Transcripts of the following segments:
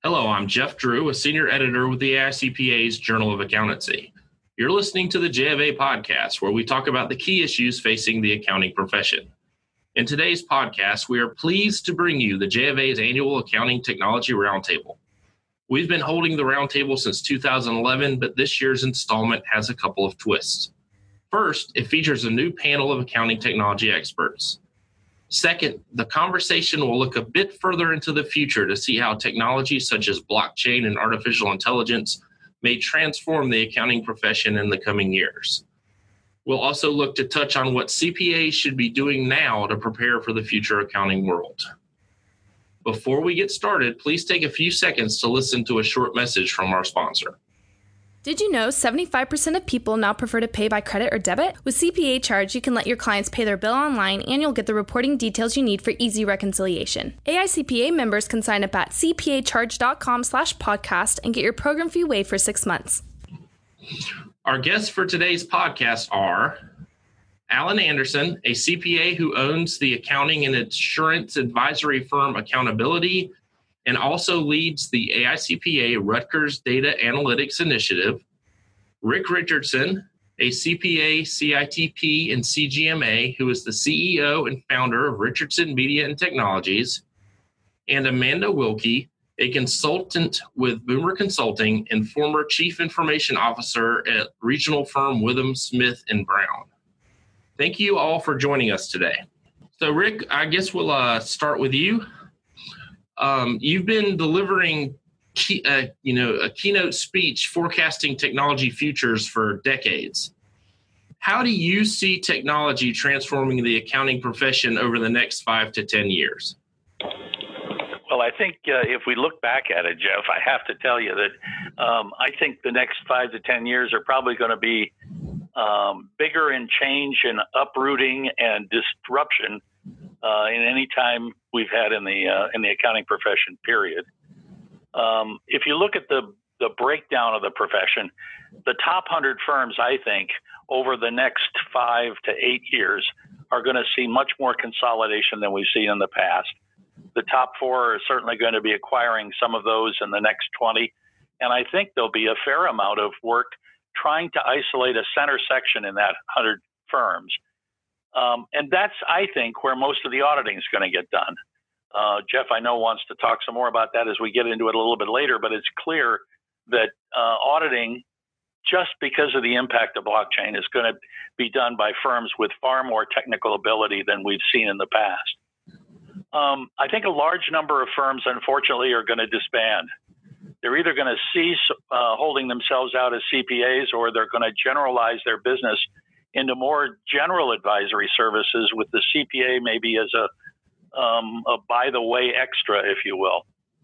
Hello, I'm Jeff Drew, a senior editor with the AICPA's Journal of Accountancy. You're listening to the JFA podcast, where we talk about the key issues facing the accounting profession. In today's podcast, we are pleased to bring you the JFA's annual Accounting Technology Roundtable. We've been holding the roundtable since 2011, but this year's installment has a couple of twists. First, it features a new panel of accounting technology experts. Second, the conversation will look a bit further into the future to see how technologies such as blockchain and artificial intelligence may transform the accounting profession in the coming years. We'll also look to touch on what CPAs should be doing now to prepare for the future accounting world. Before we get started, please take a few seconds to listen to a short message from our sponsor. Did you know 75% of people now prefer to pay by credit or debit? With CPA Charge, you can let your clients pay their bill online and you'll get the reporting details you need for easy reconciliation. AICPA members can sign up at cpacharge.com/podcast and get your program fee waived for 6 months. Our guests for today's podcast are Alan Anderson, a CPA who owns the accounting and insurance advisory firm Accountability and also leads the AICPA Rutgers Data Analytics Initiative. Rick Richardson, a CPA, CITP, and CGMA, who is the CEO and founder of Richardson Media and Technologies. And Amanda Wilkie, a consultant with Boomer Consulting and former Chief Information Officer at regional firm Withum Smith & Brown. Thank you all for joining us today. So Rick, I guess we'll start with you. You've been delivering a keynote speech forecasting technology futures for decades. How do you see technology transforming the accounting profession over the next 5 to 10 years? Well, I think if we look back at it, Jeff, I have to tell you that I think the next 5 to 10 years are probably going to be bigger in change and uprooting and disruption in any time we've had in the accounting profession, period. If you look at the breakdown of the profession, the top 100 firms, I think, over the next 5 to 8 years are going to see much more consolidation than we've seen in the past. The top 4 are certainly going to be acquiring some of those in the next 20. And I think there'll be a fair amount of work trying to isolate a center section in that 100 firms. And that's, I think, where most of the auditing is going to get done. Jeff, I know, wants to talk some more about that as we get into it a little bit later, but it's clear that auditing, just because of the impact of blockchain, is going to be done by firms with far more technical ability than we've seen in the past. I think a large number of firms, unfortunately, are going to disband. They're either going to cease holding themselves out as CPAs, or they're going to generalize their business into more general advisory services with the CPA maybe as a by-the-way extra, if you will.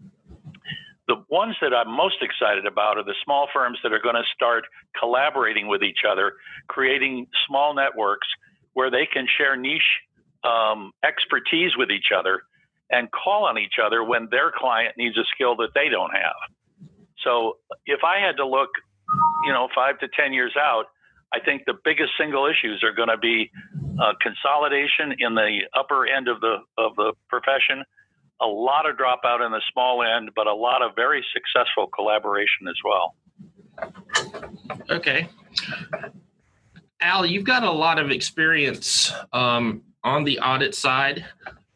The ones that I'm most excited about are the small firms that are going to start collaborating with each other, creating small networks where they can share niche expertise with each other and call on each other when their client needs a skill that they don't have. So if I had to look, 5 to 10 years out, I think the biggest single issues are going to be consolidation in the upper end of the profession, a lot of dropout in the small end, but a lot of very successful collaboration as well. Okay. Al, you've got a lot of experience on the audit side.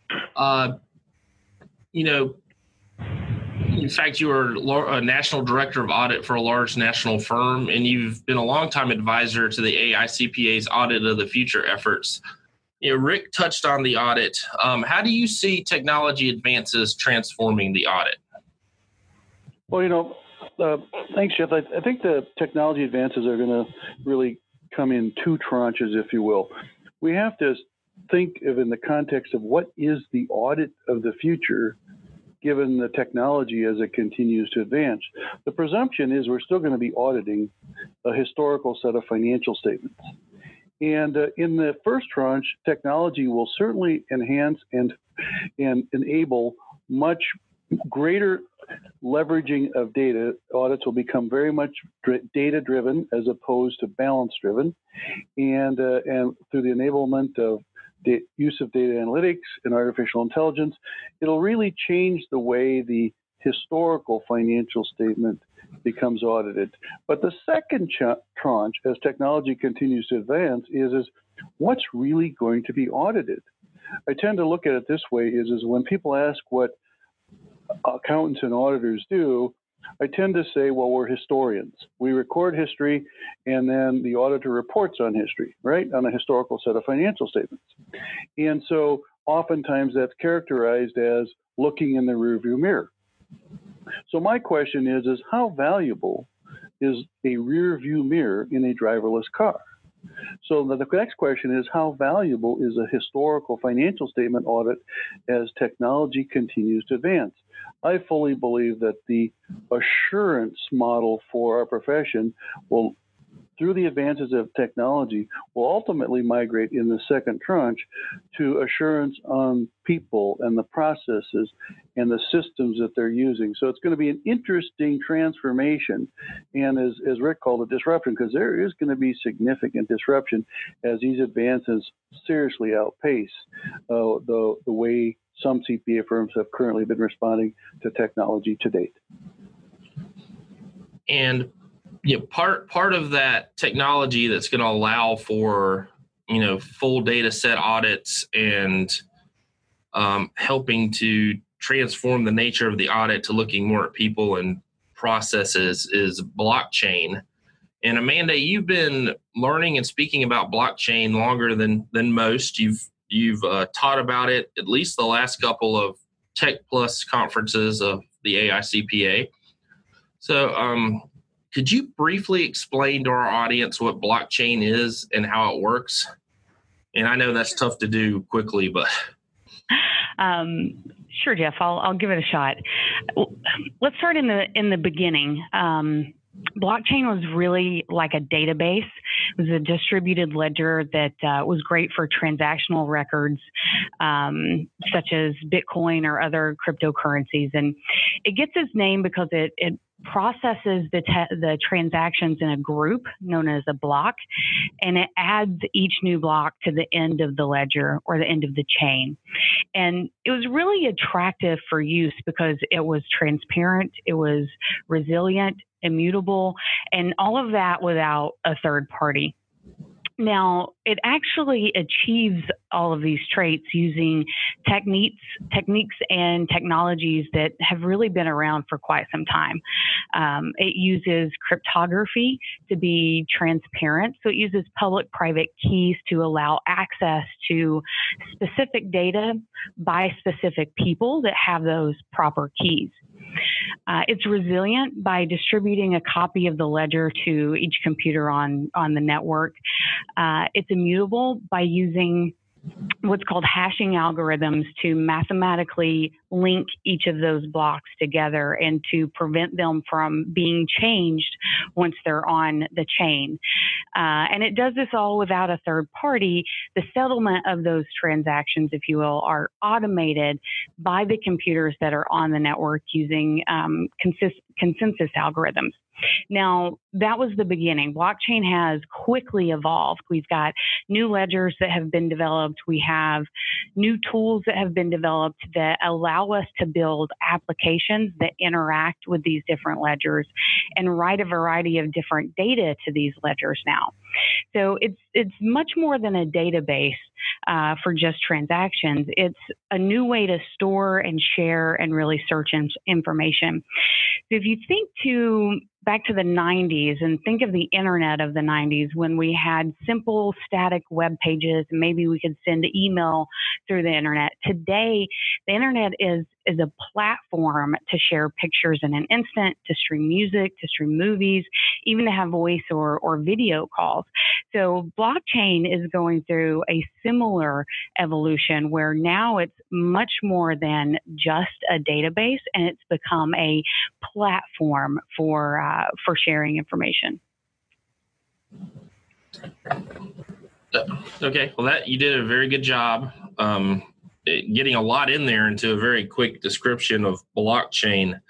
In fact, you are a national director of audit for a large national firm, and you've been a longtime advisor to the AICPA's Audit of the Future efforts. Rick touched on the audit. How do you see technology advances transforming the audit? Well, thanks, Jeff. I think the technology advances are going to really come in 2 tranches, if you will. We have to think of in the context of what is the audit of the future, given the technology as it continues to advance. The presumption is we're still going to be auditing a historical set of financial statements. And in the first tranche, technology will certainly enhance and enable much greater leveraging of data. Audits will become very much data-driven as opposed to balance-driven. And through the enablement of use of data analytics and artificial intelligence, it'll really change the way the historical financial statement becomes audited. But the second tranche, as technology continues to advance, is what's really going to be audited? I tend to look at it this way, is when people ask what accountants and auditors do, I tend to say, well, we're historians. We record history, and then the auditor reports on history, right, on a historical set of financial statements. And so oftentimes that's characterized as looking in the rearview mirror. So my question is how valuable is a rearview mirror in a driverless car? So the next question is, how valuable is a historical financial statement audit as technology continues to advance? I fully believe that the assurance model for our profession will, through the advances of technology, will ultimately migrate in the second tranche to assurance on people and the processes and the systems that they're using. So it's going to be an interesting transformation, and as Rick called it, disruption, because there is going to be significant disruption as these advances seriously outpace the way some CPA firms have currently been responding to technology to date. And part of that technology that's going to allow for full data set audits and helping to transform the nature of the audit to looking more at people and processes is blockchain. And Amanda, you've been learning and speaking about blockchain longer than most. You've taught about it at least the last couple of Tech Plus conferences of the AICPA. So could you briefly explain to our audience what blockchain is and how it works? And I know that's tough to do quickly, but sure, Jeff. I'll give it a shot. Let's start in the beginning. Blockchain was really like a database. It was a distributed ledger that was great for transactional records, such as Bitcoin or other cryptocurrencies. And it gets its name because it processes the transactions in a group known as a block, and it adds each new block to the end of the ledger or the end of the chain. And it was really attractive for use because it was transparent, it was resilient, immutable, and all of that without a third party. Now, it actually achieves all of these traits using techniques and technologies that have really been around for quite some time. It uses cryptography to be transparent. So it uses public-private keys to allow access to specific data by specific people that have those proper keys. It's resilient by distributing a copy of the ledger to each computer on the network. It's immutable by using what's called hashing algorithms to mathematically link each of those blocks together and to prevent them from being changed once they're on the chain. And it does this all without a third party. The settlement of those transactions, if you will, are automated by the computers that are on the network using consensus algorithms. Now, that was the beginning. Blockchain has quickly evolved. We've got new ledgers that have been developed. We have new tools that have been developed that allow us to build applications that interact with these different ledgers and write a variety of different data to these ledgers now. So it's much more than a database for just transactions. It's a new way to store and share and really search information. So if you think back to the 90s and think of the internet of the 90s when we had simple static web pages and maybe we could send an email through the internet. Today, the internet is a platform to share pictures in an instant, to stream music, to stream movies, even to have voice or video calls. So blockchain is going through a similar evolution where now it's much more than just a database, and it's become a platform for sharing information. Okay, well, you did a very good job getting a lot in there into a very quick description of blockchain.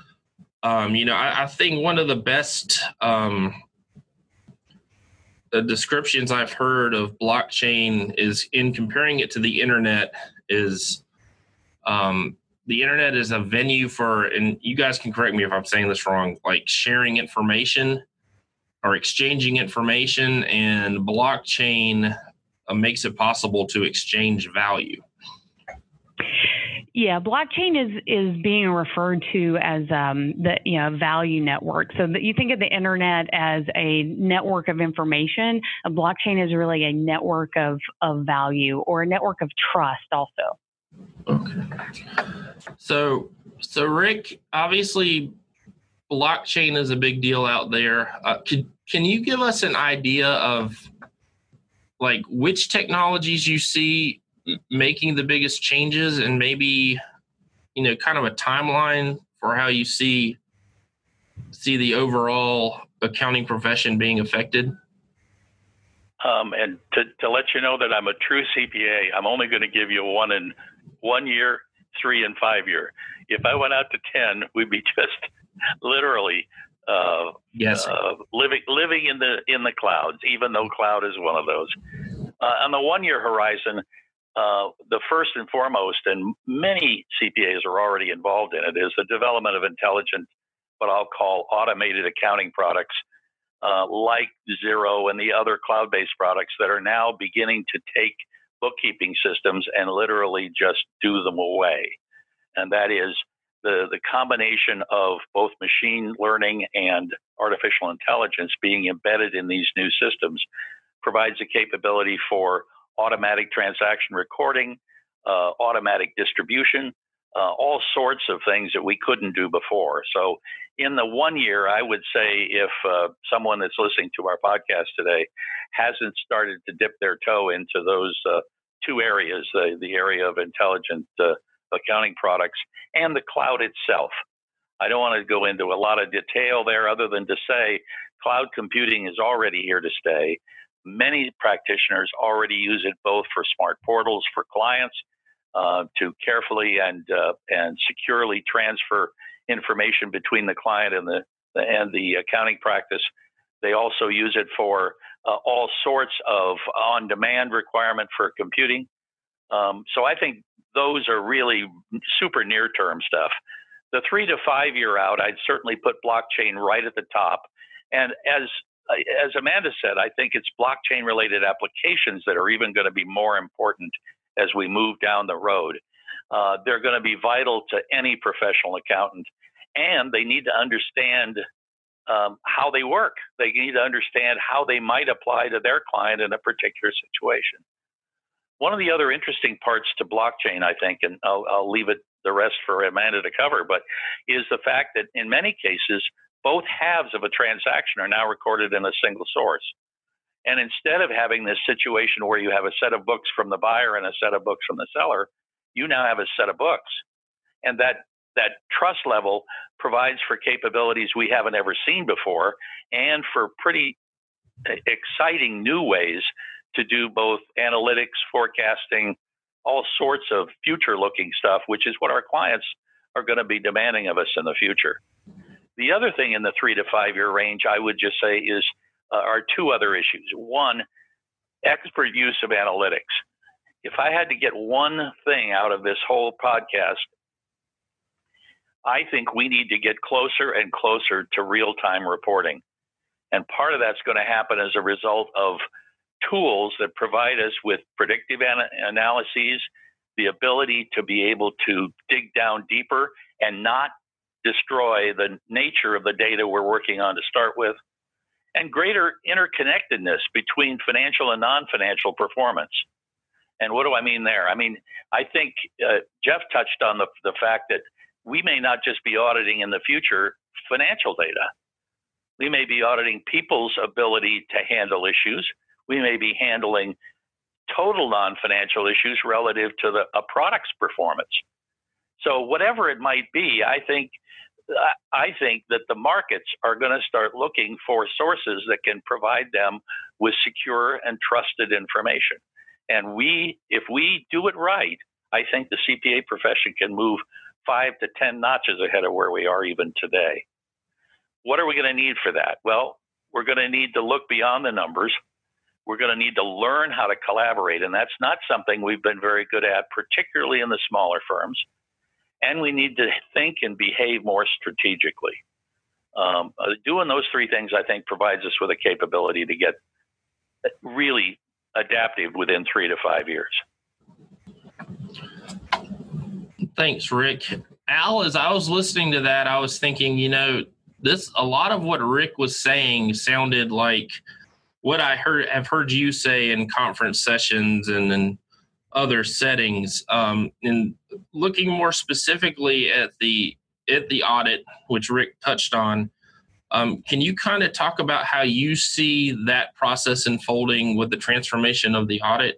I think one of the best descriptions I've heard of blockchain is in comparing it to the internet is the internet is a venue for, and you guys can correct me if I'm saying this wrong, like sharing information or exchanging information, and blockchain makes it possible to exchange value. Yeah, blockchain is being referred to as the value network. So that you think of the internet as a network of information, a blockchain is really a network of value, or a network of trust also. Okay. So Rick, obviously blockchain is a big deal out there. Can you give us an idea of like which technologies you see making the biggest changes, and maybe, kind of a timeline for how you see the overall accounting profession being affected? And to let you know that I'm a true CPA, I'm only going to give you 1 year, 3 and 5 year. If I went out to 10, we'd be just literally living in the clouds, even though cloud is one of those. On the 1 year horizon, the first and foremost, and many CPAs are already involved in it, is the development of intelligent, what I'll call automated accounting products, like Xero and the other cloud-based products that are now beginning to take bookkeeping systems and literally just do them away. And that is the combination of both machine learning and artificial intelligence being embedded in these new systems provides a capability for automatic transaction recording, automatic distribution, all sorts of things that we couldn't do before. So in the 1 year, I would say if someone that's listening to our podcast today hasn't started to dip their toe into those two areas, the area of intelligent accounting products and the cloud itself. I don't want to go into a lot of detail there other than to say cloud computing is already here to stay. Many practitioners already use it both for smart portals for clients to carefully and securely transfer information between the client and the accounting practice. They also use it for all sorts of on-demand requirement for computing. So I think those are really super near-term stuff. The 3 to 5 year out, I'd certainly put blockchain right at the top. And as Amanda said, I think it's blockchain-related applications that are even going to be more important as we move down the road. They're going to be vital to any professional accountant, and they need to understand how they work. They need to understand how they might apply to their client in a particular situation. One of the other interesting parts to blockchain, I think, and I'll leave the rest for Amanda to cover, but is the fact that in many cases, both halves of a transaction are now recorded in a single source. And instead of having this situation where you have a set of books from the buyer and a set of books from the seller, you now have a set of books. And that trust level provides for capabilities we haven't ever seen before, and for pretty exciting new ways to do both analytics, forecasting, all sorts of future-looking stuff, which is what our clients are going to be demanding of us in the future. The other thing in the 3 to 5 year range, I would just say, are two other issues. One, expert use of analytics. If I had to get one thing out of this whole podcast, I think we need to get closer and closer to real-time reporting. And part of that's going to happen as a result of tools that provide us with predictive analyses, the ability to be able to dig down deeper and not destroy the nature of the data we're working on to start with, and greater interconnectedness between financial and non-financial performance. And what do I mean there? I mean, I think Jeff touched on the fact that we may not just be auditing in the future financial data. We may be auditing people's ability to handle issues. We may be handling total non-financial issues relative to a product's performance. So whatever it might be, I think that the markets are going to start looking for sources that can provide them with secure and trusted information. And if we do it right, I think the CPA profession can move 5 to 10 notches ahead of where we are even today. What are we going to need for that? Well, we're going to need to look beyond the numbers. We're going to need to learn how to collaborate, and that's not something we've been very good at, particularly in the smaller firms. and we need to think and behave more strategically. Doing those three things, I think, provides us with a capability to get really adaptive within 3 to 5 years. Thanks, Rick. Al, as I was listening to that, I was thinking, a lot of what Rick was saying sounded like what have heard you say in conference sessions and in other settings. And looking more specifically at the audit, which Rick touched on, can you kind of talk about how you see that process unfolding with the transformation of the audit?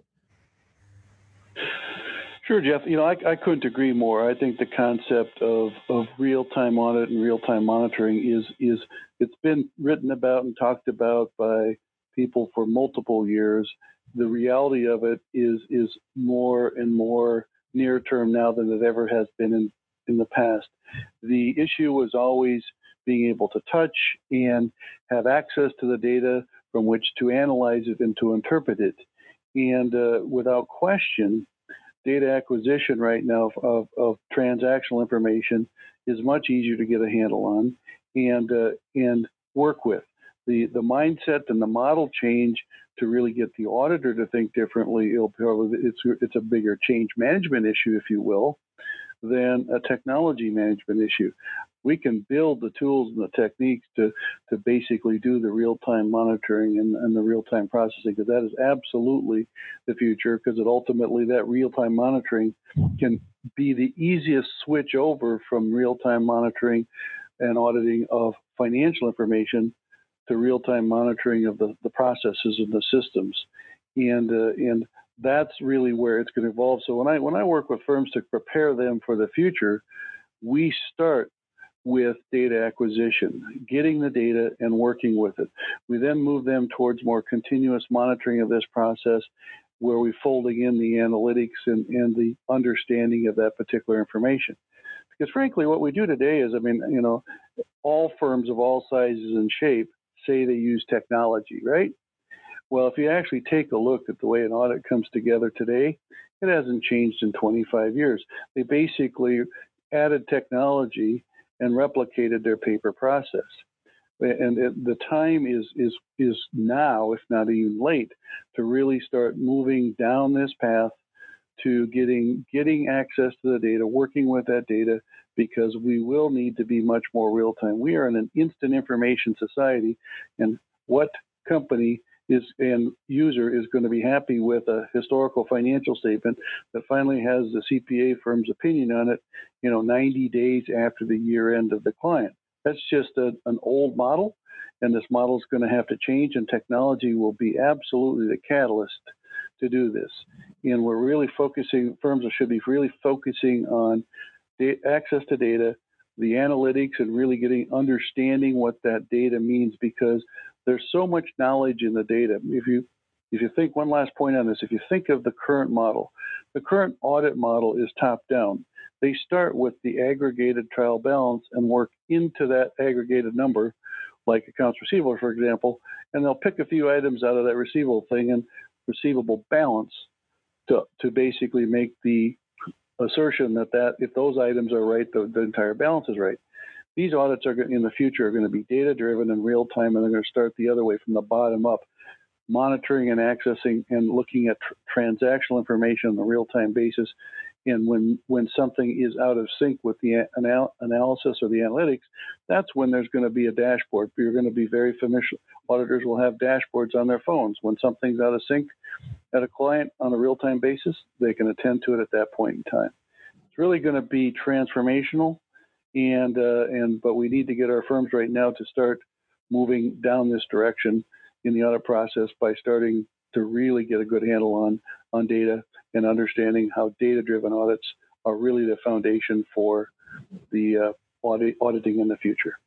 Sure, Jeff. I couldn't agree more. I think the concept of real-time audit and real-time monitoring is it's been written about and talked about by people for multiple years. The reality of it is more and more near term now than it ever has been in the past. The issue was always being able to touch and have access to the data from which to analyze it and to interpret it. And without question, data acquisition right now of transactional information is much easier to get a handle on and work with. The mindset and the model change to really get the auditor to think differently, it's a bigger change management issue, if you will, than a technology management issue. We can build the tools and the techniques to basically do the real-time monitoring and the real-time processing, because that is absolutely the future, because ultimately that real-time monitoring can be the easiest switch over from real-time monitoring and auditing of financial information to real-time monitoring of the processes and the systems. And that's really where it's going to evolve. So when I work with firms to prepare them for the future, we start with data acquisition, getting the data and working with it. We then move them towards more continuous monitoring of this process, where we're folding in the analytics and the understanding of that particular information. Because frankly, what we do today is, all firms of all sizes and shape say they use technology, right? Well, if you actually take a look at the way an audit comes together today, it hasn't changed in 25 years. They basically added technology and replicated their paper process. And the time is now, if not even late, to really start moving down this path to getting access to the data, working with that data, because we will need to be much more real time. We are in an instant information society, and what company and user is going to be happy with a historical financial statement that finally has the CPA firm's opinion on it, 90 days after the year end of the client? That's just an old model, and this model is going to have to change, and technology will be absolutely the catalyst to do this. And we're really firms should be really focusing on access to data, the analytics, and really understanding what that data means, because there's so much knowledge in the data. If you think, one last point on this, if you think of the current model, the current audit model is top down. They start with the aggregated trial balance and work into that aggregated number, like accounts receivable, for example, and they'll pick a few items out of that receivable balance to basically make the assertion that if those items are right, the entire balance is right. These audits in the future are going to be data-driven and real-time, and they're going to start the other way, from the bottom up, monitoring and accessing and looking at transactional information on a real-time basis. And when something is out of sync with the analysis or the analytics, that's when there's going to be a dashboard. You're going to be very familiar. Auditors will have dashboards on their phones. When something's out of sync at a client on a real-time basis, they can attend to it at that point in time. It's really going to be transformational. But we need to get our firms right now to start moving down this direction in the audit process by starting to really get a good handle on data and understanding how data-driven audits are really the foundation for the auditing in the future.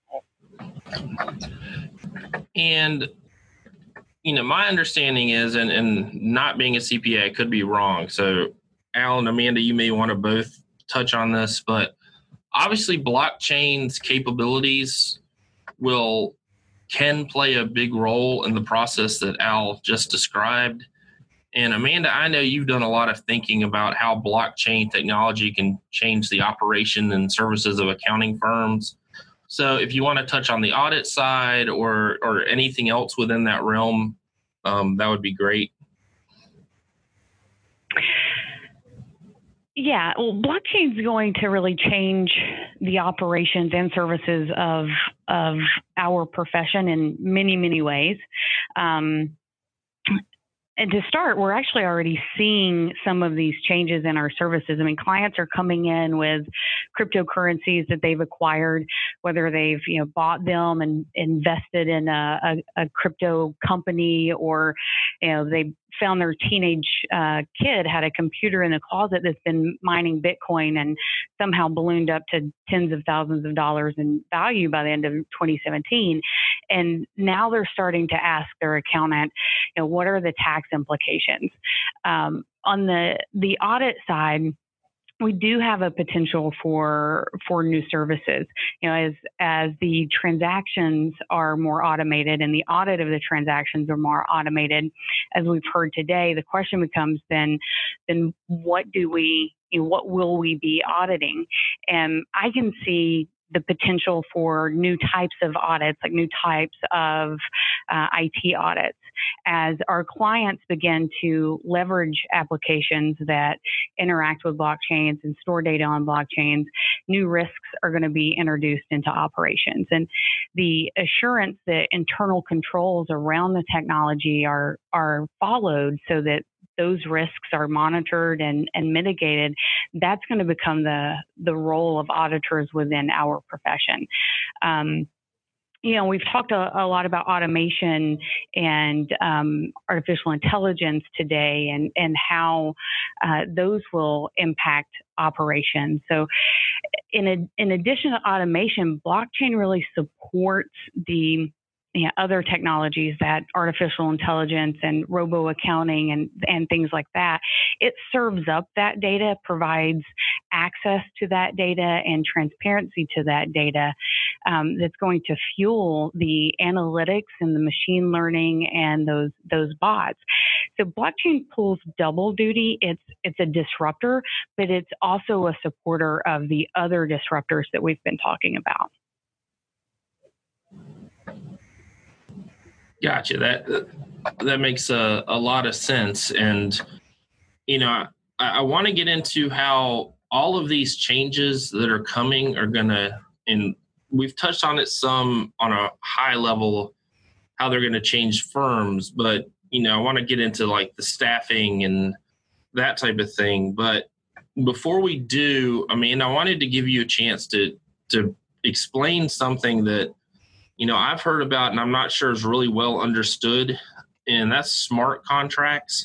And my understanding is, and not being a CPA, I could be wrong. So, Al and Amanda, you may want to both touch on this, but obviously, blockchain's capabilities can play a big role in the process that Al just described. And Amanda, I know you've done a lot of thinking about how blockchain technology can change the operation and services of accounting firms. So if you want to touch on the audit side or anything else within that realm, that would be great. Yeah, well, blockchain is going to really change the operations and services of our profession in many, many ways. And to start, we're actually already seeing some of these changes in our services. I mean, clients are coming in with cryptocurrencies that they've acquired, whether they've bought them and invested in a crypto company, or they found their teenage kid had a computer in the closet that's been mining Bitcoin and somehow ballooned up to tens of thousands of dollars in value by the end of 2017. And now they're starting to ask their accountant, what are the tax implications? On the audit side, we do have a potential for new services. As the transactions are more automated and the audit of the transactions are more automated, as we've heard today, the question becomes then what will we be auditing? And I can see the potential for new types of audits, like new types of IT audits, as our clients begin to leverage applications that interact with blockchains and store data on blockchains. New risks are going to be introduced into operations, and the assurance that internal controls around the technology are followed so that those risks are monitored and mitigated. That's going to become the role of auditors within our profession. We've talked a lot about automation and artificial intelligence today, and how those will impact operations. So in addition to automation, blockchain really supports the other technologies, that artificial intelligence and robo accounting and things like that. It serves up that data, provides access to that data and transparency to that data, that's going to fuel the analytics and the machine learning and those bots. So blockchain pulls double duty. It's a disruptor, but it's also a supporter of the other disruptors that we've been talking about. Gotcha. That makes a lot of sense. And, I want to get into how all of these changes that are coming are going to, and we've touched on it some on a high level, how they're going to change firms. But, I want to get into like the staffing and that type of thing. But before we do, I wanted to give you a chance to explain something that I've heard about, and I'm not sure is really well understood, and that's smart contracts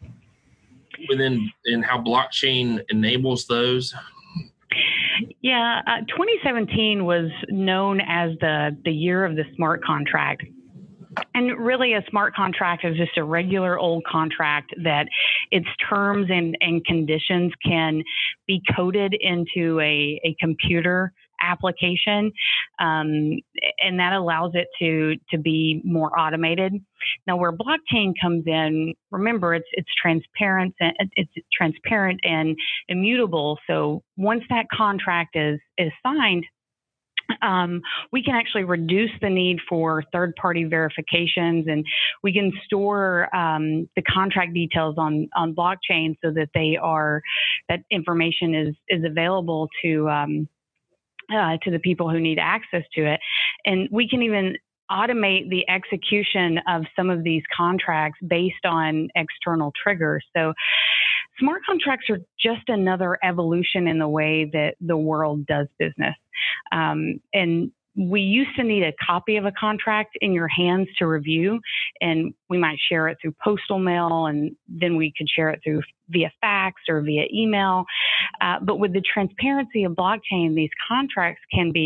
and how blockchain enables those. Yeah, 2017 was known as the year of the smart contract. And really, a smart contract is just a regular old contract that its terms and conditions can be coded into a computer application, and that allows it to be more automated. Now, where blockchain comes in, remember, it's transparent and immutable. So once that contract is signed, we can actually reduce the need for third-party verifications, and we can store the contract details on blockchain so that that information is available to the people who need access to it. And we can even automate the execution of some of these contracts based on external triggers. So smart contracts are just another evolution in the way that the world does business. And we used to need a copy of a contract in your hands to review, and we might share it through postal mail, and then we could share it via fax or via email. But with the transparency of blockchain, these contracts can be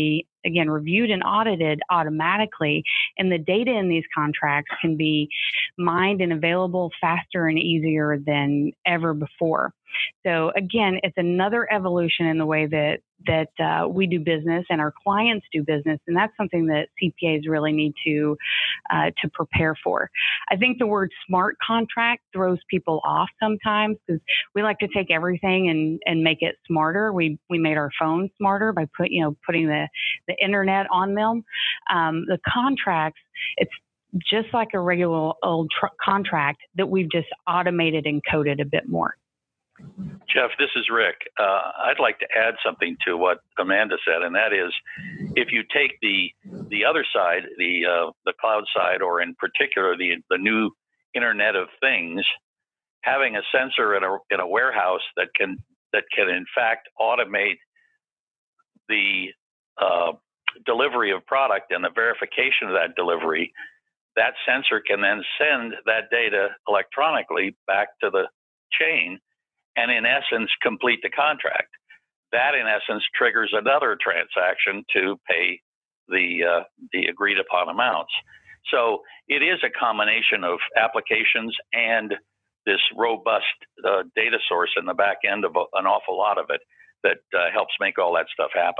again, reviewed and audited automatically, and the data in these contracts can be mined and available faster and easier than ever before. So again, it's another evolution in the way that we do business and our clients do business, and that's something that CPAs really need to prepare for. I think the word smart contract throws people off sometimes because we like to take everything and make it smarter. We made our phones smarter by putting the internet on them. The contracts, it's just like a regular old contract that we've just automated and coded a bit more. Jeff, this is Rick. I'd like to add something to what Amanda said, and that is, if you take the other side, the cloud side, or in particular the new Internet of Things, having a sensor in a warehouse that can in fact automate the delivery of product and the verification of that delivery, that sensor can then send that data electronically back to the chain and in essence complete the contract. That in essence triggers another transaction to pay the agreed upon amounts. So it is a combination of applications and this robust data source in the back end of an awful lot of it that helps make all that stuff happen.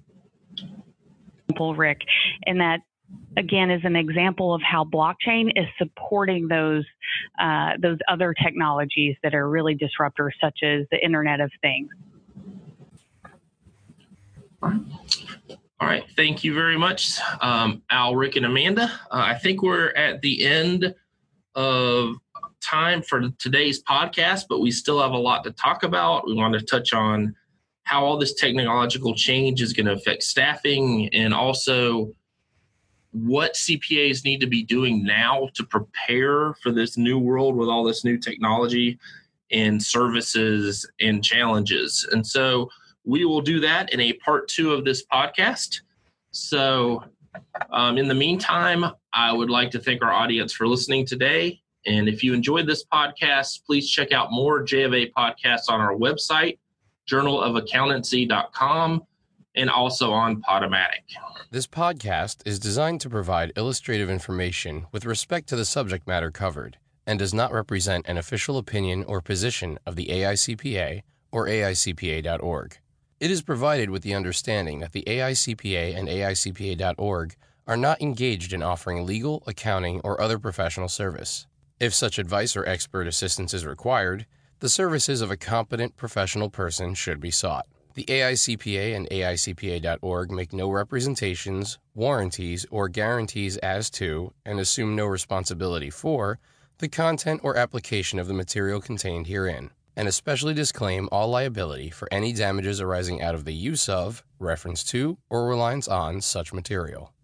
Rick, and that again is an example of how blockchain is supporting those other technologies that are really disruptors, such as the Internet of Things. All right. Thank you very much, Al, Rick, and Amanda. I think we're at the end of time for today's podcast, but we still have a lot to talk about. We want to touch on how all this technological change is going to affect staffing, and also what CPAs need to be doing now to prepare for this new world with all this new technology and services and challenges. And so we will do that in a part 2 of this podcast. So in the meantime, I would like to thank our audience for listening today. And if you enjoyed this podcast, please check out more JFA podcasts on our website, journalofaccountancy.com, and also on Podomatic. This podcast is designed to provide illustrative information with respect to the subject matter covered and does not represent an official opinion or position of the AICPA or AICPA.org. It is provided with the understanding that the AICPA and AICPA.org are not engaged in offering legal, accounting, or other professional service. If such advice or expert assistance is required, the services of a competent professional person should be sought. The AICPA and AICPA.org make no representations, warranties, or guarantees as to, and assume no responsibility for, the content or application of the material contained herein, and especially disclaim all liability for any damages arising out of the use of, reference to, or reliance on such material.